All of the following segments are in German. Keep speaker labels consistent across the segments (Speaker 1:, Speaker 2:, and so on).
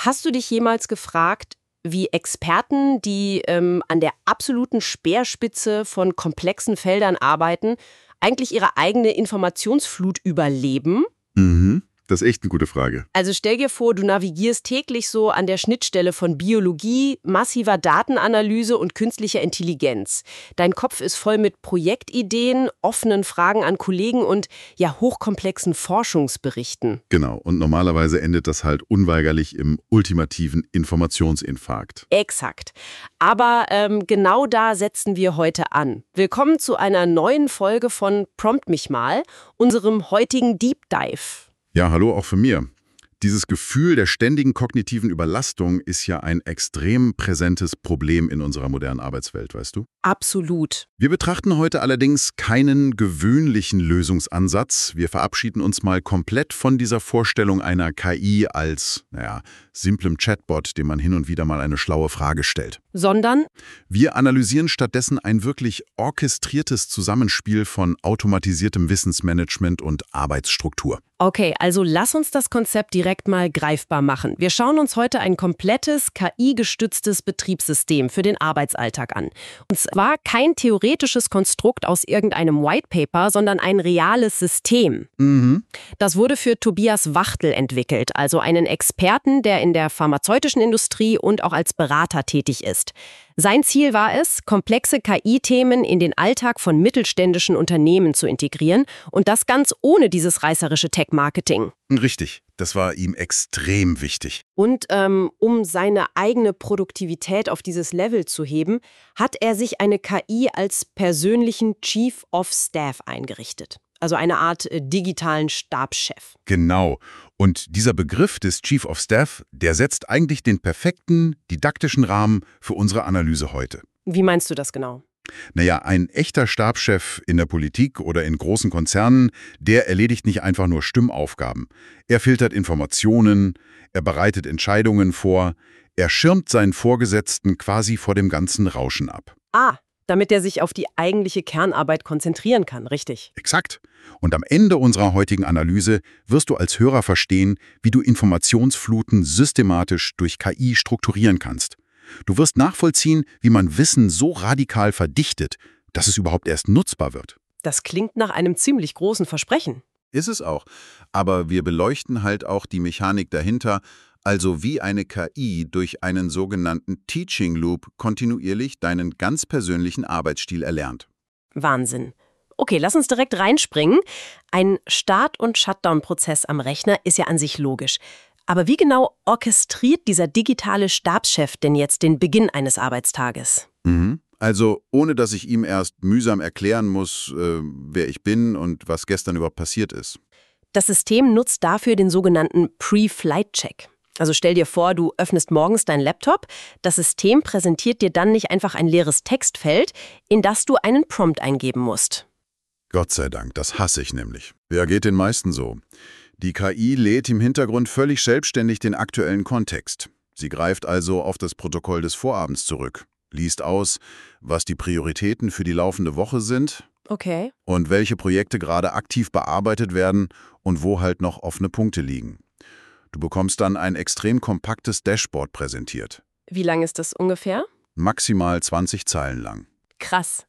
Speaker 1: Hast du dich jemals gefragt, wie Experten, die an der absoluten Speerspitze von komplexen Feldern arbeiten, eigentlich ihre eigene Informationsflut überleben?
Speaker 2: Mhm, das ist echt eine gute Frage.
Speaker 1: Also stell dir vor, du navigierst täglich so an der Schnittstelle von Biologie, massiver Datenanalyse und künstlicher Intelligenz. Dein Kopf ist voll mit Projektideen, offenen Fragen an Kollegen und ja hochkomplexen Forschungsberichten.
Speaker 2: Genau, und normalerweise endet das halt unweigerlich im ultimativen Informationsinfarkt.
Speaker 1: Exakt. Aber genau da setzen wir heute an. Willkommen zu einer neuen Folge von Prompt mich mal, unserem heutigen Deep Dive.
Speaker 2: Ja, hallo auch von mir. Dieses Gefühl der ständigen kognitiven Überlastung ist ja ein extrem präsentes Problem in unserer modernen Arbeitswelt, weißt du?
Speaker 1: Absolut.
Speaker 2: Wir betrachten heute allerdings keinen gewöhnlichen Lösungsansatz. Wir verabschieden uns mal komplett von dieser Vorstellung einer KI als, simplem Chatbot, dem man hin und wieder mal eine schlaue Frage stellt.
Speaker 1: Sondern?
Speaker 2: Wir analysieren stattdessen ein wirklich orchestriertes Zusammenspiel von automatisiertem Wissensmanagement und Arbeitsstruktur.
Speaker 1: Okay, also lass uns das Konzept direkt mal greifbar machen. Wir schauen uns heute ein komplettes KI-gestütztes Betriebssystem für den Arbeitsalltag an. Und zwar kein theoretisches Konstrukt aus irgendeinem Whitepaper, sondern ein reales System. Das wurde für Tobias Wachtel entwickelt, also einen Experten, der in der pharmazeutischen Industrie und auch als Berater tätig ist. Sein Ziel war es, komplexe KI-Themen in den Alltag von mittelständischen Unternehmen zu integrieren und das ganz ohne dieses reißerische Tech-Marketing.
Speaker 2: Richtig, das war ihm extrem wichtig.
Speaker 1: Und um seine eigene Produktivität auf dieses Level zu heben, hat er sich eine KI als persönlichen Chief of Staff eingerichtet. Also eine Art digitalen Stabschef.
Speaker 2: Genau. Und dieser Begriff des Chief of Staff, der setzt eigentlich den perfekten didaktischen Rahmen für unsere Analyse heute.
Speaker 1: Wie meinst du das genau?
Speaker 2: Naja, ein echter Stabschef in der Politik oder in großen Konzernen, der erledigt nicht einfach nur Stimmaufgaben. Er filtert Informationen, er bereitet Entscheidungen vor, er schirmt seinen Vorgesetzten quasi vor dem ganzen Rauschen ab.
Speaker 1: Damit er sich auf die eigentliche Kernarbeit konzentrieren kann, richtig?
Speaker 2: Exakt. Und am Ende unserer heutigen Analyse wirst du als Hörer verstehen, wie du Informationsfluten systematisch durch KI strukturieren kannst. Du wirst nachvollziehen, wie man Wissen so radikal verdichtet, dass es überhaupt erst nutzbar wird.
Speaker 1: Das klingt nach einem ziemlich großen Versprechen.
Speaker 2: Ist es auch. Aber wir beleuchten halt auch die Mechanik dahinter, also wie eine KI durch einen sogenannten Teaching Loop kontinuierlich deinen ganz persönlichen Arbeitsstil erlernt.
Speaker 1: Wahnsinn. Okay, lass uns direkt reinspringen. Ein Start- und Shutdown-Prozess am Rechner ist ja an sich logisch. Aber wie genau orchestriert dieser digitale Stabschef denn jetzt den Beginn eines Arbeitstages?
Speaker 2: Also ohne, dass ich ihm erst mühsam erklären muss, wer ich bin und was gestern überhaupt passiert ist.
Speaker 1: Das System nutzt dafür den sogenannten Pre-Flight-Check. Also stell dir vor, du öffnest morgens deinen Laptop, das System präsentiert dir dann nicht einfach ein leeres Textfeld, in das du einen Prompt eingeben musst.
Speaker 2: Gott sei Dank, das hasse ich nämlich. Ja, geht den meisten so. Die KI lädt im Hintergrund völlig selbstständig den aktuellen Kontext. Sie greift also auf das Protokoll des Vorabends zurück, liest aus, was die Prioritäten für die laufende Woche sind
Speaker 1: Okay.
Speaker 2: und welche Projekte gerade aktiv bearbeitet werden und wo halt noch offene Punkte liegen. Du bekommst dann ein extrem kompaktes Dashboard präsentiert.
Speaker 1: Wie lang ist das ungefähr?
Speaker 2: Maximal 20 Zeilen lang.
Speaker 1: Krass.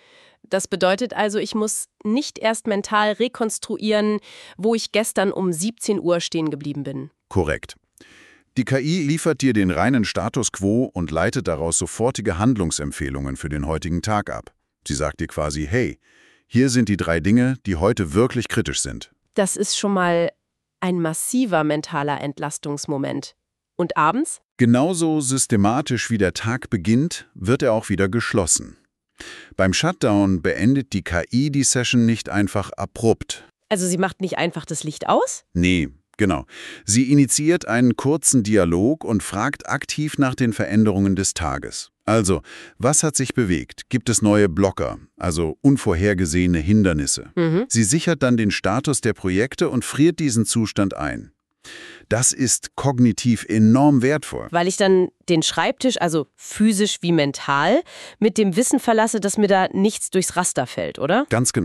Speaker 1: Das bedeutet also, ich muss nicht erst mental rekonstruieren, wo ich gestern um 17 Uhr stehen geblieben bin.
Speaker 2: Korrekt. Die KI liefert dir den reinen Status quo und leitet daraus sofortige Handlungsempfehlungen für den heutigen Tag ab. Sie sagt dir quasi, hey, hier sind die 3 Dinge, die heute wirklich kritisch sind.
Speaker 1: Das ist schon mal ein massiver mentaler Entlastungsmoment. Und abends?
Speaker 2: Genauso systematisch wie der Tag beginnt, wird er auch wieder geschlossen. Beim Shutdown beendet die KI die Session nicht einfach abrupt.
Speaker 1: Also sie macht nicht einfach das Licht aus?
Speaker 2: Nee, genau. Sie initiiert einen kurzen Dialog und fragt aktiv nach den Veränderungen des Tages. Also, was hat sich bewegt? Gibt es neue Blocker, also unvorhergesehene Hindernisse? Sie sichert dann den Status der Projekte und friert diesen Zustand ein. Das ist kognitiv enorm wertvoll.
Speaker 1: Weil ich dann den Schreibtisch, also physisch wie mental, mit dem Wissen verlasse, dass mir da nichts durchs Raster fällt, oder?
Speaker 2: Ganz genau.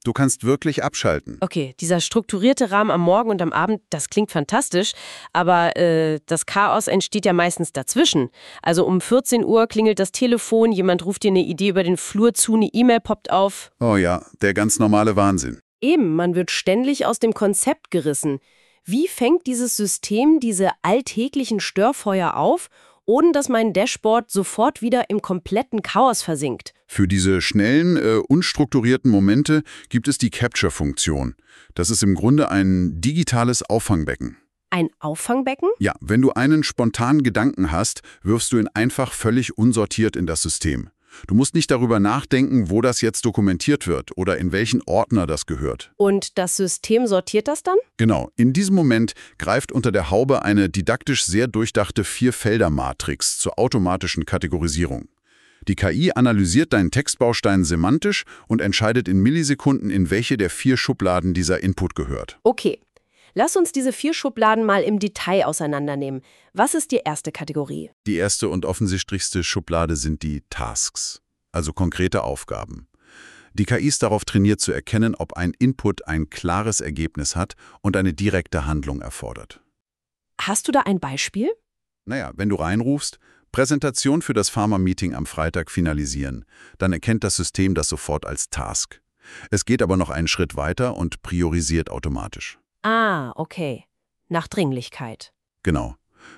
Speaker 2: Du kannst wirklich abschalten.
Speaker 1: Okay, dieser strukturierte Rahmen am Morgen und am Abend, das klingt fantastisch, aber das Chaos entsteht ja meistens dazwischen. Also um 14 Uhr klingelt das Telefon, jemand ruft dir eine Idee über den Flur zu, eine E-Mail poppt auf.
Speaker 2: Oh ja, der ganz normale Wahnsinn.
Speaker 1: Eben, man wird ständig aus dem Konzept gerissen. Wie fängt dieses System diese alltäglichen Störfeuer auf, ohne dass mein Dashboard sofort wieder im kompletten Chaos versinkt?
Speaker 2: Für diese schnellen, unstrukturierten Momente gibt es die Capture-Funktion. Das ist im Grunde ein digitales Auffangbecken.
Speaker 1: Ein Auffangbecken?
Speaker 2: Ja, wenn du einen spontanen Gedanken hast, wirfst du ihn einfach völlig unsortiert in das System. Du musst nicht darüber nachdenken, wo das jetzt dokumentiert wird oder in welchen Ordner das gehört.
Speaker 1: Und das System sortiert das dann?
Speaker 2: Genau, in diesem Moment greift unter der Haube eine didaktisch sehr durchdachte 4-Felder-Matrix zur automatischen Kategorisierung. Die KI analysiert deinen Textbaustein semantisch und entscheidet in Millisekunden, in welche der 4 Schubladen dieser Input gehört.
Speaker 1: Okay, lass uns diese 4 Schubladen mal im Detail auseinandernehmen. Was ist die erste Kategorie?
Speaker 2: Die erste und offensichtlichste Schublade sind die Tasks, also konkrete Aufgaben. Die KI ist darauf trainiert zu erkennen, ob ein Input ein klares Ergebnis hat und eine direkte Handlung erfordert.
Speaker 1: Hast du da ein Beispiel?
Speaker 2: Naja, wenn du reinrufst, Präsentation für das Pharma-Meeting am Freitag finalisieren, dann erkennt das System das sofort als Task. Es geht aber noch einen Schritt weiter und priorisiert automatisch.
Speaker 1: Ah, okay. Nach Dringlichkeit.
Speaker 2: Genau.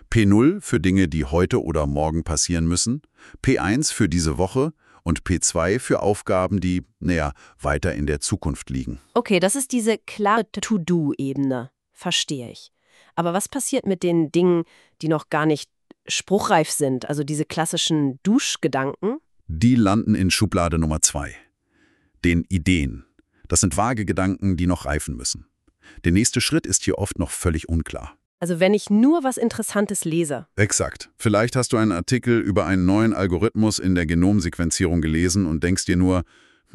Speaker 2: P0 für Dinge, die heute oder morgen passieren müssen, P1 für diese Woche und P2 für Aufgaben, die, weiter in der Zukunft liegen.
Speaker 1: Okay, das ist diese klare To-Do-Ebene. Verstehe ich. Aber was passiert mit den Dingen, die noch gar nicht spruchreif sind, also diese klassischen Duschgedanken?
Speaker 2: Die landen in Schublade Nummer 2. Den Ideen. Das sind vage Gedanken, die noch reifen müssen. Der nächste Schritt ist hier oft noch völlig unklar.
Speaker 1: Also wenn ich nur was Interessantes lese.
Speaker 2: Exakt. Vielleicht hast du einen Artikel über einen neuen Algorithmus in der Genomsequenzierung gelesen und denkst dir nur,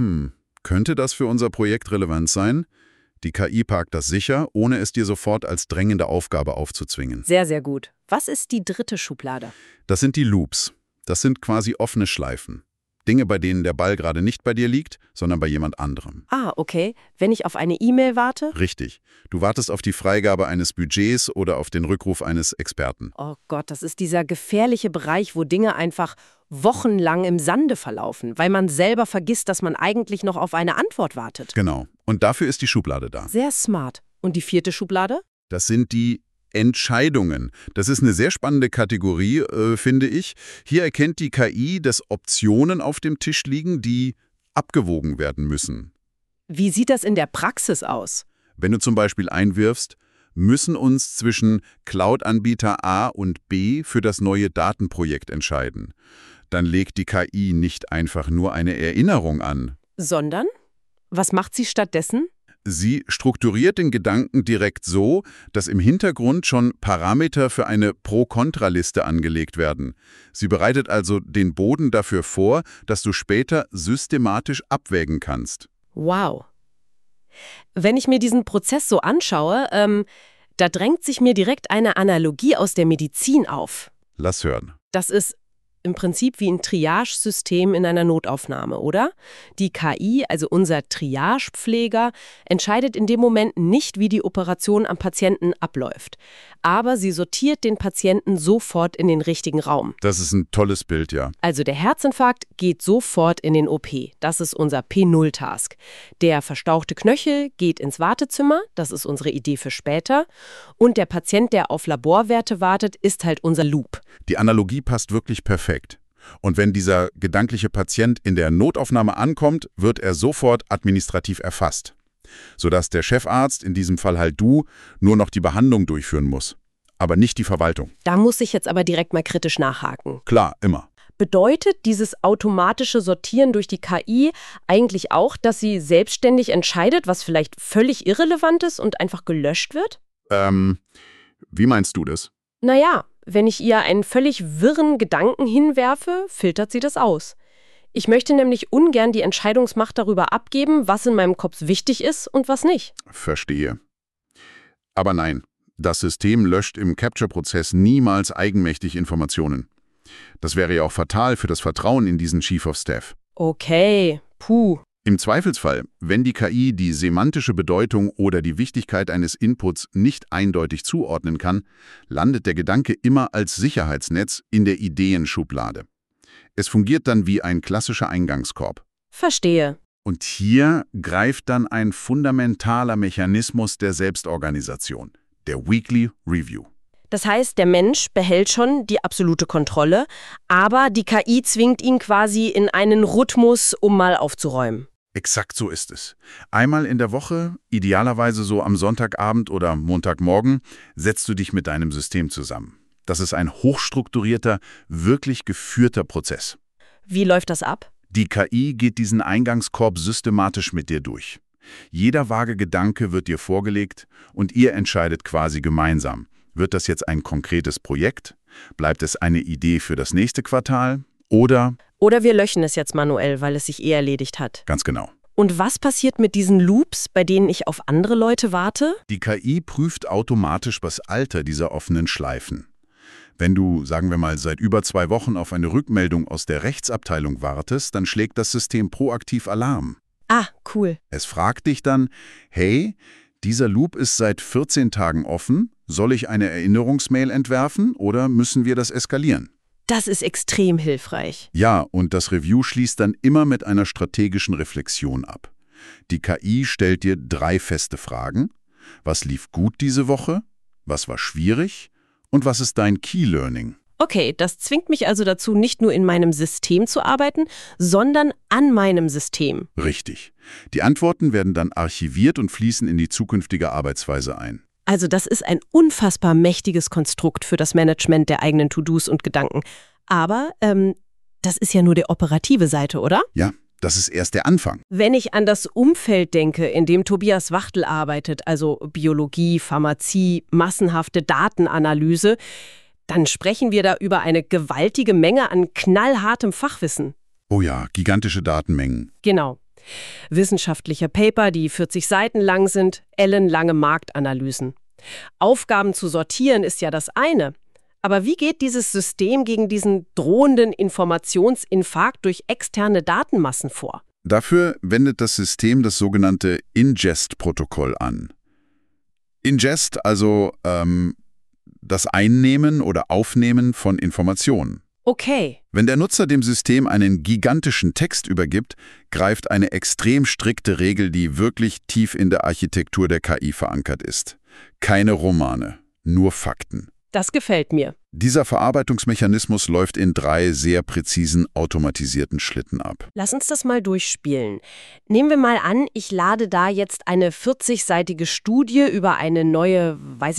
Speaker 2: könnte das für unser Projekt relevant sein? Die KI parkt das sicher, ohne es dir sofort als drängende Aufgabe aufzuzwingen.
Speaker 1: Sehr, sehr gut. Was ist die dritte Schublade?
Speaker 2: Das sind die Loops. Das sind quasi offene Schleifen. Dinge, bei denen der Ball gerade nicht bei dir liegt, sondern bei jemand anderem.
Speaker 1: Ah, okay. Wenn ich auf eine E-Mail warte?
Speaker 2: Richtig. Du wartest auf die Freigabe eines Budgets oder auf den Rückruf eines Experten.
Speaker 1: Oh Gott, das ist dieser gefährliche Bereich, wo Dinge einfach wochenlang im Sande verlaufen, weil man selber vergisst, dass man eigentlich noch auf eine Antwort wartet.
Speaker 2: Genau. Und dafür ist die Schublade da.
Speaker 1: Sehr smart. Und die vierte Schublade?
Speaker 2: Das sind die Entscheidungen. Das ist eine sehr spannende Kategorie, finde ich. Hier erkennt die KI, dass Optionen auf dem Tisch liegen, die abgewogen werden müssen.
Speaker 1: Wie sieht das in der Praxis aus?
Speaker 2: Wenn du zum Beispiel einwirfst, müssen uns zwischen Cloud-Anbieter A und B für das neue Datenprojekt entscheiden, dann legt die KI nicht einfach nur eine Erinnerung an.
Speaker 1: Sondern? Was macht sie stattdessen?
Speaker 2: Sie strukturiert den Gedanken direkt so, dass im Hintergrund schon Parameter für eine Pro-Kontra-Liste angelegt werden. Sie bereitet also den Boden dafür vor, dass du später systematisch abwägen kannst.
Speaker 1: Wow. Wenn ich mir diesen Prozess so anschaue, da drängt sich mir direkt eine Analogie aus der Medizin auf.
Speaker 2: Lass hören.
Speaker 1: Das ist im Prinzip wie ein Triage-System in einer Notaufnahme, oder? Die KI, also unser Triagepfleger, entscheidet in dem Moment nicht, wie die Operation am Patienten abläuft. Aber sie sortiert den Patienten sofort in den richtigen Raum.
Speaker 2: Das ist ein tolles Bild, ja.
Speaker 1: Also der Herzinfarkt geht sofort in den OP. Das ist unser P0-Task. Der verstauchte Knöchel geht ins Wartezimmer. Das ist unsere Idee für später. Und der Patient, der auf Laborwerte wartet, ist halt unser Loop.
Speaker 2: Die Analogie passt wirklich perfekt. Und wenn dieser gedankliche Patient in der Notaufnahme ankommt, wird er sofort administrativ erfasst, sodass der Chefarzt, in diesem Fall halt du, nur noch die Behandlung durchführen muss, aber nicht die Verwaltung.
Speaker 1: Da muss ich jetzt aber direkt mal kritisch nachhaken.
Speaker 2: Klar, immer.
Speaker 1: Bedeutet dieses automatische Sortieren durch die KI eigentlich auch, dass sie selbstständig entscheidet, was vielleicht völlig irrelevant ist und einfach gelöscht wird?
Speaker 2: Wie meinst du das?
Speaker 1: Naja, wenn ich ihr einen völlig wirren Gedanken hinwerfe, filtert sie das aus. Ich möchte nämlich ungern die Entscheidungsmacht darüber abgeben, was in meinem Kopf wichtig ist und was nicht.
Speaker 2: Verstehe. Aber nein, das System löscht im Capture-Prozess niemals eigenmächtig Informationen. Das wäre ja auch fatal für das Vertrauen in diesen Chief of Staff.
Speaker 1: Okay, puh.
Speaker 2: Im Zweifelsfall, wenn die KI die semantische Bedeutung oder die Wichtigkeit eines Inputs nicht eindeutig zuordnen kann, landet der Gedanke immer als Sicherheitsnetz in der Ideenschublade. Es fungiert dann wie ein klassischer Eingangskorb.
Speaker 1: Verstehe.
Speaker 2: Und hier greift dann ein fundamentaler Mechanismus der Selbstorganisation, der Weekly Review.
Speaker 1: Das heißt, der Mensch behält schon die absolute Kontrolle, aber die KI zwingt ihn quasi in einen Rhythmus, um mal aufzuräumen.
Speaker 2: Exakt so ist es. Einmal in der Woche, idealerweise so am Sonntagabend oder Montagmorgen, setzt du dich mit deinem System zusammen. Das ist ein hochstrukturierter, wirklich geführter Prozess.
Speaker 1: Wie läuft das ab?
Speaker 2: Die KI geht diesen Eingangskorb systematisch mit dir durch. Jeder vage Gedanke wird dir vorgelegt und ihr entscheidet quasi gemeinsam. Wird das jetzt ein konkretes Projekt? Bleibt es eine Idee für das nächste Quartal? Oder
Speaker 1: wir löschen es jetzt manuell, weil es sich eh erledigt hat.
Speaker 2: ganz genau.
Speaker 1: Und was passiert mit diesen Loops, bei denen ich auf andere Leute warte?
Speaker 2: Die KI prüft automatisch das Alter dieser offenen Schleifen. Wenn du, sagen wir mal, seit über 2 Wochen auf eine Rückmeldung aus der Rechtsabteilung wartest, dann schlägt das System proaktiv Alarm.
Speaker 1: Ah, cool.
Speaker 2: Es fragt dich dann, hey, dieser Loop ist seit 14 Tagen offen, soll ich eine Erinnerungsmail entwerfen oder müssen wir das eskalieren?
Speaker 1: Das ist extrem hilfreich.
Speaker 2: Ja, und das Review schließt dann immer mit einer strategischen Reflexion ab. Die KI stellt dir 3 feste Fragen. Was lief gut diese Woche? Was war schwierig? Und was ist dein Key Learning?
Speaker 1: Okay, das zwingt mich also dazu, nicht nur in meinem System zu arbeiten, sondern an meinem System.
Speaker 2: Richtig. Die Antworten werden dann archiviert und fließen in die zukünftige Arbeitsweise ein.
Speaker 1: Also das ist ein unfassbar mächtiges Konstrukt für das Management der eigenen To-Dos und Gedanken. Aber das ist ja nur die operative Seite, oder?
Speaker 2: Ja, das ist erst der Anfang.
Speaker 1: Wenn ich an das Umfeld denke, in dem Tobias Wachtel arbeitet, also Biologie, Pharmazie, massenhafte Datenanalyse, dann sprechen wir da über eine gewaltige Menge an knallhartem Fachwissen.
Speaker 2: Oh ja, gigantische Datenmengen.
Speaker 1: Genau. Wissenschaftliche Paper, die 40 Seiten lang sind, ellenlange Marktanalysen. Aufgaben zu sortieren ist ja das eine. Aber wie geht dieses System gegen diesen drohenden Informationsinfarkt durch externe Datenmassen vor?
Speaker 2: Dafür wendet das System das sogenannte Ingest-Protokoll an. Ingest, also das Einnehmen oder Aufnehmen von Informationen.
Speaker 1: Okay.
Speaker 2: Wenn der Nutzer dem System einen gigantischen Text übergibt, greift eine extrem strikte Regel, die wirklich tief in der Architektur der KI verankert ist. Keine Romane, nur Fakten.
Speaker 1: Das gefällt mir.
Speaker 2: Dieser Verarbeitungsmechanismus läuft in 3 sehr präzisen automatisierten Schritten ab.
Speaker 1: Lass uns das mal durchspielen. Nehmen wir mal an, ich lade da jetzt eine 40-seitige Studie über eine neue,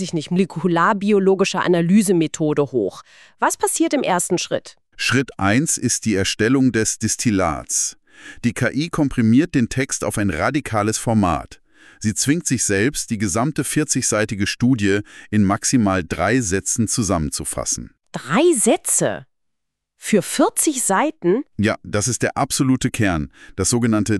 Speaker 1: molekularbiologische Analysemethode hoch. Was passiert im ersten Schritt?
Speaker 2: Schritt 1 ist die Erstellung des Destillats. Die KI komprimiert den Text auf ein radikales Format. Sie zwingt sich selbst, die gesamte 40-seitige Studie in maximal 3 Sätzen zusammenzufassen.
Speaker 1: 3 Sätze? Für 40 Seiten?
Speaker 2: Ja, das ist der absolute Kern, das sogenannte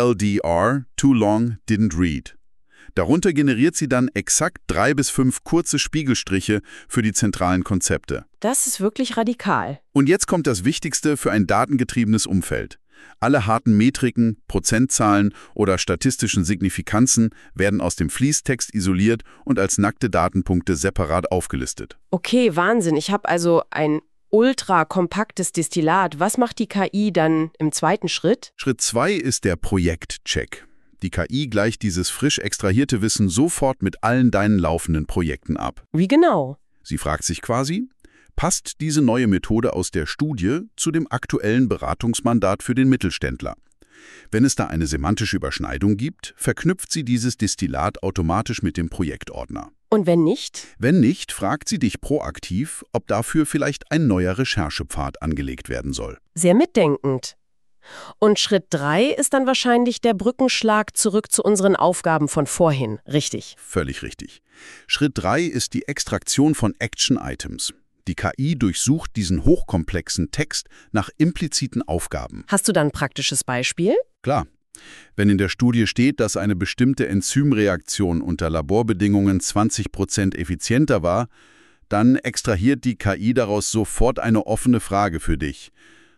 Speaker 2: TLDR, Too Long Didn't Read. Darunter generiert sie dann exakt 3 bis 5 kurze Spiegelstriche für die zentralen Konzepte.
Speaker 1: Das ist wirklich radikal.
Speaker 2: Und jetzt kommt das Wichtigste für ein datengetriebenes Umfeld. Alle harten Metriken, Prozentzahlen oder statistischen Signifikanzen werden aus dem Fließtext isoliert und als nackte Datenpunkte separat aufgelistet.
Speaker 1: Okay, Wahnsinn. Ich habe also ein ultra kompaktes Destillat. Was macht die KI dann im zweiten Schritt?
Speaker 2: Schritt 2 ist der Projektcheck. Die KI gleicht dieses frisch extrahierte Wissen sofort mit allen deinen laufenden Projekten ab.
Speaker 1: Wie genau?
Speaker 2: Sie fragt sich quasi: Passt diese neue Methode aus der Studie zu dem aktuellen Beratungsmandat für den Mittelständler? Wenn es da eine semantische Überschneidung gibt, verknüpft sie dieses Destillat automatisch mit dem Projektordner.
Speaker 1: Und wenn nicht?
Speaker 2: Wenn nicht, fragt sie dich proaktiv, ob dafür vielleicht ein neuer Recherchepfad angelegt werden soll.
Speaker 1: Sehr mitdenkend. Und Schritt 3 ist dann wahrscheinlich der Brückenschlag zurück zu unseren Aufgaben von vorhin, richtig?
Speaker 2: Völlig richtig. Schritt 3 ist die Extraktion von Action-Items. Die KI durchsucht diesen hochkomplexen Text nach impliziten Aufgaben.
Speaker 1: Hast du da ein praktisches Beispiel?
Speaker 2: Klar. Wenn in der Studie steht, dass eine bestimmte Enzymreaktion unter Laborbedingungen 20% effizienter war, dann extrahiert die KI daraus sofort eine offene Frage für dich.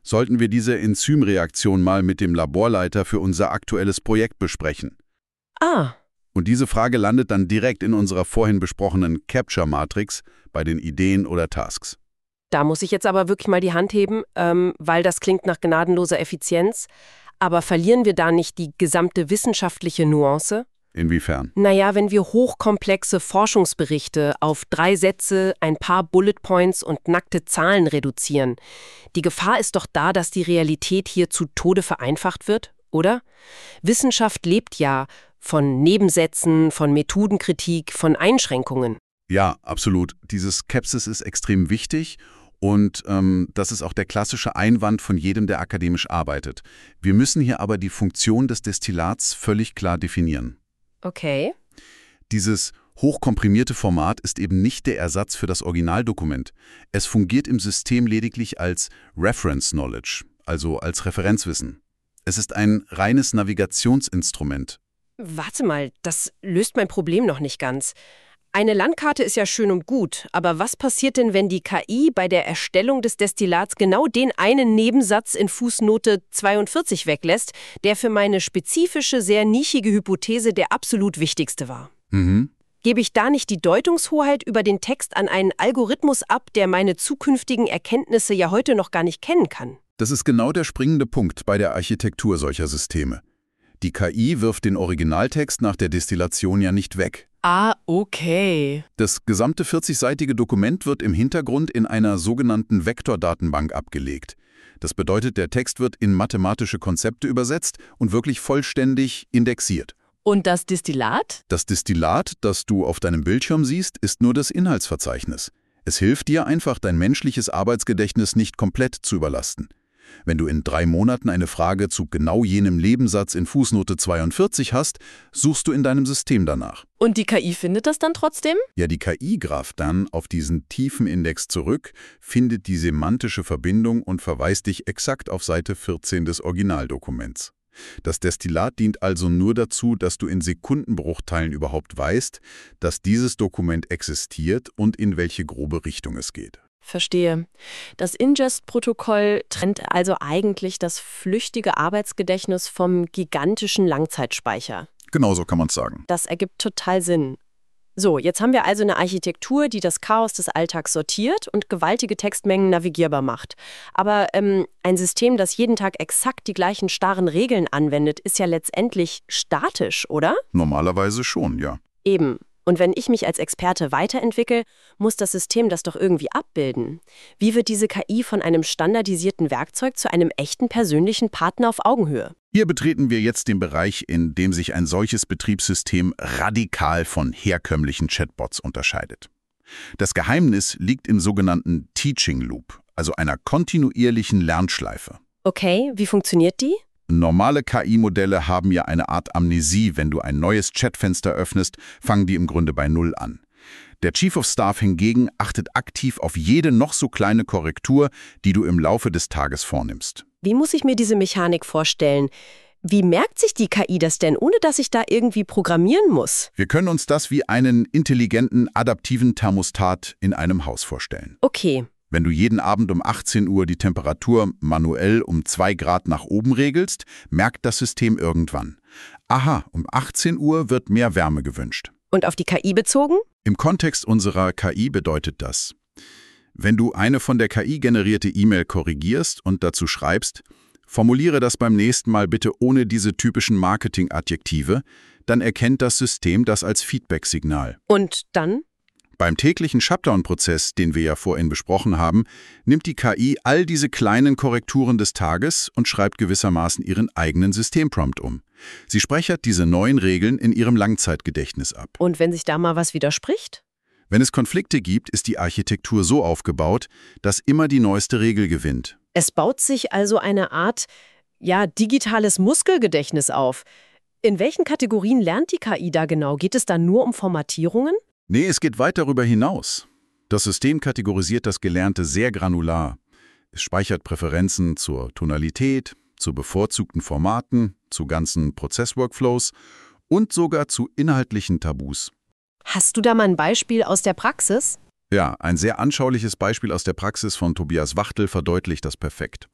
Speaker 2: sollten wir diese Enzymreaktion mal mit dem Laborleiter für unser aktuelles Projekt besprechen.
Speaker 1: Ah,
Speaker 2: Und diese Frage landet dann direkt in unserer vorhin besprochenen Capture-Matrix bei den Ideen oder Tasks.
Speaker 1: da muss ich jetzt aber wirklich mal die Hand heben, weil das klingt nach gnadenloser Effizienz. Aber verlieren wir da nicht die gesamte wissenschaftliche Nuance?
Speaker 2: Inwiefern?
Speaker 1: Naja, wenn wir hochkomplexe Forschungsberichte auf 3 Sätze, ein paar Bullet Points und nackte Zahlen reduzieren. Die Gefahr ist doch da, dass die Realität hier zu Tode vereinfacht wird, oder? Wissenschaft lebt ja von Nebensätzen, von Methodenkritik, von Einschränkungen.
Speaker 2: Ja, absolut. Diese Skepsis ist extrem wichtig und das ist auch der klassische Einwand von jedem, der akademisch arbeitet. Wir müssen hier aber die Funktion des Destillats völlig klar definieren.
Speaker 1: Okay.
Speaker 2: Dieses hochkomprimierte Format ist eben nicht der Ersatz für das Originaldokument. Es fungiert im System lediglich als Reference Knowledge, also als Referenzwissen. Es ist ein reines Navigationsinstrument.
Speaker 1: Warte mal, das löst mein Problem noch nicht ganz. Eine Landkarte ist ja schön und gut, aber was passiert denn, wenn die KI bei der Erstellung des Destillats genau den einen Nebensatz in Fußnote 42 weglässt, der für meine spezifische, sehr nischige Hypothese der absolut wichtigste war? Gebe ich da nicht die Deutungshoheit über den Text an einen Algorithmus ab, der meine zukünftigen Erkenntnisse ja heute noch gar nicht kennen kann?
Speaker 2: Das ist genau der springende Punkt bei der Architektur solcher Systeme. Die KI wirft den Originaltext nach der Destillation ja nicht weg.
Speaker 1: Ah, okay.
Speaker 2: Das gesamte 40-seitige Dokument wird im Hintergrund in einer sogenannten Vektordatenbank abgelegt. Das bedeutet, der Text wird in mathematische Konzepte übersetzt und wirklich vollständig indexiert.
Speaker 1: Und das Destillat?
Speaker 2: Das Destillat, das du auf deinem Bildschirm siehst, ist nur das Inhaltsverzeichnis. Es hilft dir einfach, dein menschliches Arbeitsgedächtnis nicht komplett zu überlasten. Wenn du in 3 Monaten eine Frage zu genau jenem Nebensatz in Fußnote 42 hast, suchst du in deinem System danach.
Speaker 1: Und die KI findet das dann trotzdem?
Speaker 2: Ja, die KI greift dann auf diesen tiefen Index zurück, findet die semantische Verbindung und verweist dich exakt auf Seite 14 des Originaldokuments. Das Destillat dient also nur dazu, dass du in Sekundenbruchteilen überhaupt weißt, dass dieses Dokument existiert und in welche grobe Richtung es geht.
Speaker 1: Verstehe. Das Ingest-Protokoll trennt also eigentlich das flüchtige Arbeitsgedächtnis vom gigantischen Langzeitspeicher.
Speaker 2: Genau so kann man es sagen.
Speaker 1: Das ergibt total Sinn. So, jetzt haben wir also eine Architektur, die das Chaos des Alltags sortiert und gewaltige Textmengen navigierbar macht. Aber ein System, das jeden Tag exakt die gleichen starren Regeln anwendet, ist ja letztendlich statisch, oder?
Speaker 2: Normalerweise schon, ja.
Speaker 1: Eben. Und wenn ich mich als Experte weiterentwickle, muss das System das doch irgendwie abbilden. Wie wird diese KI von einem standardisierten Werkzeug zu einem echten persönlichen Partner auf Augenhöhe?
Speaker 2: Hier betreten wir jetzt den Bereich, in dem sich ein solches Betriebssystem radikal von herkömmlichen Chatbots unterscheidet. Das Geheimnis liegt im sogenannten Teaching Loop, also einer kontinuierlichen Lernschleife.
Speaker 1: Okay, wie funktioniert die?
Speaker 2: Normale KI-Modelle haben ja eine Art Amnesie. Wenn du ein neues Chatfenster öffnest, fangen die im Grunde bei Null an. Der Chief of Staff hingegen achtet aktiv auf jede noch so kleine Korrektur, die du im Laufe des Tages vornimmst.
Speaker 1: Wie muss ich mir diese Mechanik vorstellen? Wie merkt sich die KI das denn, ohne dass ich da irgendwie programmieren muss?
Speaker 2: Wir können uns das wie einen intelligenten, adaptiven Thermostat in einem Haus vorstellen.
Speaker 1: Okay.
Speaker 2: Wenn du jeden Abend um 18 Uhr die Temperatur manuell um 2 Grad nach oben regelst, merkt das System irgendwann: Aha, um 18 Uhr wird mehr Wärme gewünscht.
Speaker 1: Und auf die KI bezogen?
Speaker 2: Im Kontext unserer KI bedeutet das: Wenn du eine von der KI generierte E-Mail korrigierst und dazu schreibst, formuliere das beim nächsten Mal bitte ohne diese typischen Marketing-Adjektive, dann erkennt das System das als Feedback-Signal.
Speaker 1: Und dann?
Speaker 2: Beim täglichen Shutdown-Prozess, den wir ja vorhin besprochen haben, nimmt die KI all diese kleinen Korrekturen des Tages und schreibt gewissermaßen ihren eigenen Systemprompt um. Sie speichert diese neuen Regeln in ihrem Langzeitgedächtnis ab.
Speaker 1: Und wenn sich da mal was widerspricht?
Speaker 2: Wenn es Konflikte gibt, ist die Architektur so aufgebaut, dass immer die neueste Regel gewinnt.
Speaker 1: Es baut sich also eine Art, digitales Muskelgedächtnis auf. In welchen Kategorien lernt die KI da genau? Geht es da nur um Formatierungen?
Speaker 2: Nee, es geht weit darüber hinaus. Das System kategorisiert das Gelernte sehr granular. Es speichert Präferenzen zur Tonalität, zu bevorzugten Formaten, zu ganzen Prozessworkflows und sogar zu inhaltlichen Tabus.
Speaker 1: Hast du da mal ein Beispiel aus der Praxis?
Speaker 2: Ja, ein sehr anschauliches Beispiel aus der Praxis von Tobias Wachtel verdeutlicht das perfekt.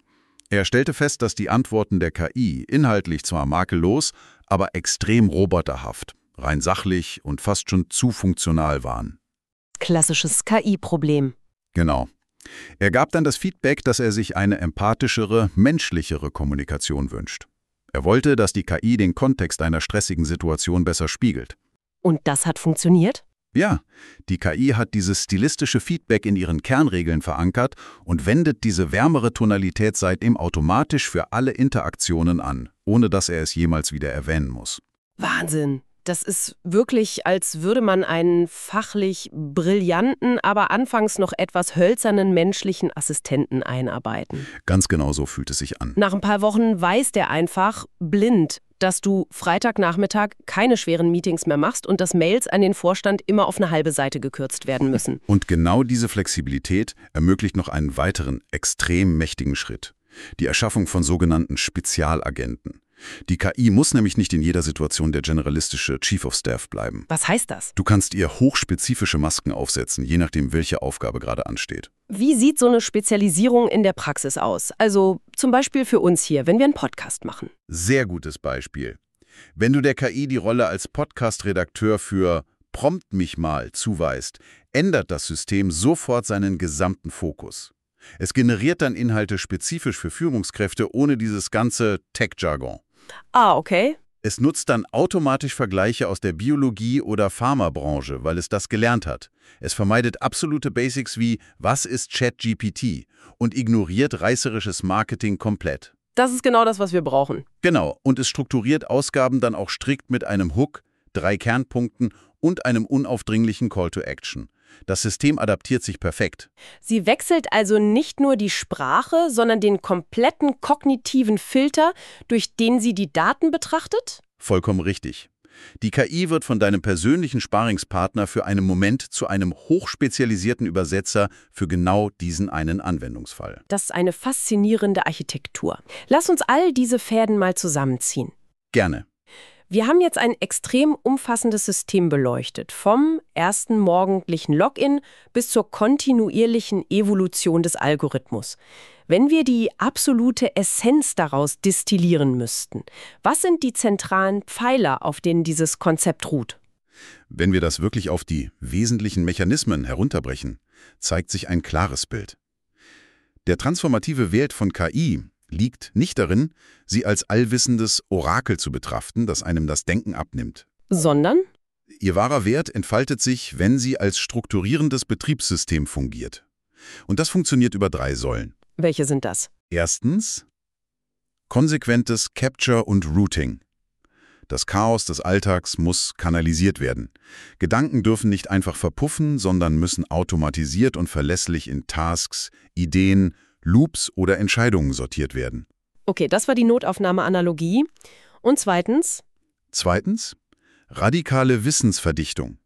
Speaker 2: Er stellte fest, dass die Antworten der KI inhaltlich zwar makellos, aber extrem roboterhaft, rein sachlich und fast schon zu funktional waren.
Speaker 1: Klassisches KI-Problem.
Speaker 2: Genau. Er gab dann das Feedback, dass er sich eine empathischere, menschlichere Kommunikation wünscht. Er wollte, dass die KI den Kontext einer stressigen Situation besser spiegelt.
Speaker 1: Und das hat funktioniert?
Speaker 2: Ja, die KI hat dieses stilistische Feedback in ihren Kernregeln verankert und wendet diese wärmere Tonalität seitdem automatisch für alle Interaktionen an, ohne dass er es jemals wieder erwähnen muss.
Speaker 1: Wahnsinn. Das ist wirklich, als würde man einen fachlich brillanten, aber anfangs noch etwas hölzernen menschlichen Assistenten einarbeiten.
Speaker 2: Ganz genau so fühlt es sich an.
Speaker 1: Nach ein paar Wochen weiß der einfach, blind, dass du Freitagnachmittag keine schweren Meetings mehr machst und dass Mails an den Vorstand immer auf eine halbe Seite gekürzt werden müssen.
Speaker 2: Und genau diese Flexibilität ermöglicht noch einen weiteren, extrem mächtigen Schritt. Die Erschaffung von sogenannten Spezialagenten. Die KI muss nämlich nicht in jeder Situation der generalistische Chief of Staff bleiben.
Speaker 1: Was heißt das?
Speaker 2: Du kannst ihr hochspezifische Masken aufsetzen, je nachdem, welche Aufgabe gerade ansteht.
Speaker 1: Wie sieht so eine Spezialisierung in der Praxis aus? Also zum Beispiel für uns hier, wenn wir einen Podcast machen.
Speaker 2: Sehr gutes Beispiel. Wenn du der KI die Rolle als Podcast-Redakteur für Prompt mich mal zuweist, ändert das System sofort seinen gesamten Fokus. Es generiert dann Inhalte spezifisch für Führungskräfte ohne dieses ganze Tech-Jargon.
Speaker 1: Ah, okay.
Speaker 2: Es nutzt dann automatisch Vergleiche aus der Biologie- oder Pharmabranche, weil es das gelernt hat. Es vermeidet absolute Basics wie „Was ist ChatGPT?" und ignoriert reißerisches Marketing komplett.
Speaker 1: Das ist genau das, was wir brauchen.
Speaker 2: Genau, und es strukturiert Ausgaben dann auch strikt mit einem Hook, 3 Kernpunkten und einem unaufdringlichen Call to Action. Das System adaptiert sich perfekt.
Speaker 1: Sie wechselt also nicht nur die Sprache, sondern den kompletten kognitiven Filter, durch den sie die Daten betrachtet?
Speaker 2: Vollkommen richtig. Die KI wird von deinem persönlichen Sparingspartner für einen Moment zu einem hochspezialisierten Übersetzer für genau diesen einen Anwendungsfall.
Speaker 1: Das ist eine faszinierende Architektur. Lass uns all diese Fäden mal zusammenziehen.
Speaker 2: Gerne.
Speaker 1: Wir haben jetzt ein extrem umfassendes System beleuchtet, vom ersten morgendlichen Login bis zur kontinuierlichen Evolution des Algorithmus. Wenn wir die absolute Essenz daraus destillieren müssten, was sind die zentralen Pfeiler, auf denen dieses Konzept ruht?
Speaker 2: Wenn wir das wirklich auf die wesentlichen Mechanismen herunterbrechen, zeigt sich ein klares Bild. Der transformative Wert von KI liegt nicht darin, sie als allwissendes Orakel zu betrachten, das einem das Denken abnimmt.
Speaker 1: Sondern?
Speaker 2: Ihr wahrer Wert entfaltet sich, wenn sie als strukturierendes Betriebssystem fungiert. Und das funktioniert über 3 Säulen.
Speaker 1: Welche sind das?
Speaker 2: Erstens, konsequentes Capture und Routing. Das Chaos des Alltags muss kanalisiert werden. Gedanken dürfen nicht einfach verpuffen, sondern müssen automatisiert und verlässlich in Tasks, Ideen, Loops oder Entscheidungen sortiert werden.
Speaker 1: Okay, das war die Notaufnahme-Analogie. Und zweitens?
Speaker 2: Zweitens, radikale Wissensverdichtung.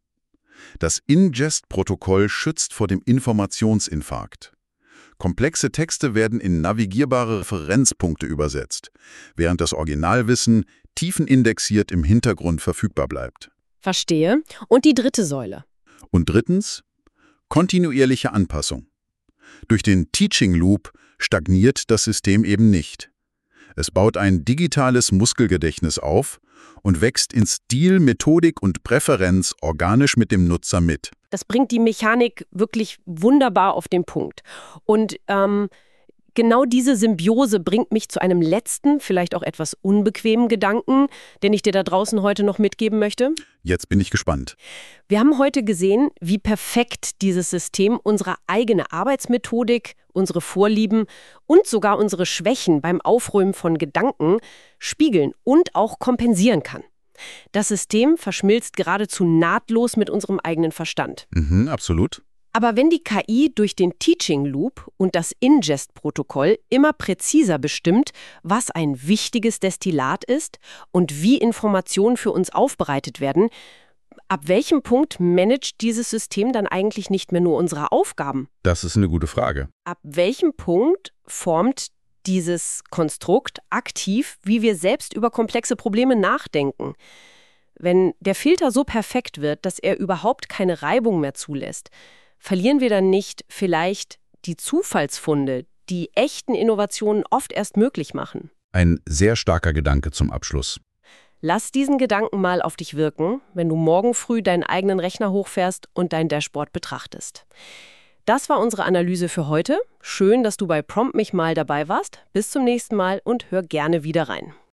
Speaker 2: Das Ingest-Protokoll schützt vor dem Informationsinfarkt. Komplexe Texte werden in navigierbare Referenzpunkte übersetzt, während das Originalwissen tiefenindexiert im Hintergrund verfügbar bleibt.
Speaker 1: Verstehe. Und die dritte Säule?
Speaker 2: Und drittens, kontinuierliche Anpassung. Durch den Teaching Loop stagniert das System eben nicht. Es baut ein digitales Muskelgedächtnis auf und wächst in Stil, Methodik und Präferenz organisch mit dem Nutzer mit.
Speaker 1: Das bringt die Mechanik wirklich wunderbar auf den Punkt. Und genau diese Symbiose bringt mich zu einem letzten, vielleicht auch etwas unbequemen Gedanken, den ich dir da draußen heute noch mitgeben möchte.
Speaker 2: Jetzt bin ich gespannt.
Speaker 1: Wir haben heute gesehen, wie perfekt dieses System unsere eigene Arbeitsmethodik, unsere Vorlieben und sogar unsere Schwächen beim Aufräumen von Gedanken spiegeln und auch kompensieren kann. Das System verschmilzt geradezu nahtlos mit unserem eigenen Verstand.
Speaker 2: Absolut.
Speaker 1: Aber wenn die KI durch den Teaching Loop und das Ingest-Protokoll immer präziser bestimmt, was ein wichtiges Destillat ist und wie Informationen für uns aufbereitet werden, ab welchem Punkt managt dieses System dann eigentlich nicht mehr nur unsere Aufgaben?
Speaker 2: Das ist eine gute Frage.
Speaker 1: Ab welchem Punkt formt dieses Konstrukt aktiv, wie wir selbst über komplexe Probleme nachdenken? Wenn der Filter so perfekt wird, dass er überhaupt keine Reibung mehr zulässt, verlieren wir dann nicht vielleicht die Zufallsfunde, die echten Innovationen oft erst möglich machen.
Speaker 2: Ein sehr starker Gedanke zum Abschluss.
Speaker 1: Lass diesen Gedanken mal auf dich wirken, wenn du morgen früh deinen eigenen Rechner hochfährst und dein Dashboard betrachtest. Das war unsere Analyse für heute. Schön, dass du bei Prompt mich mal dabei warst. Bis zum nächsten Mal und hör gerne wieder rein.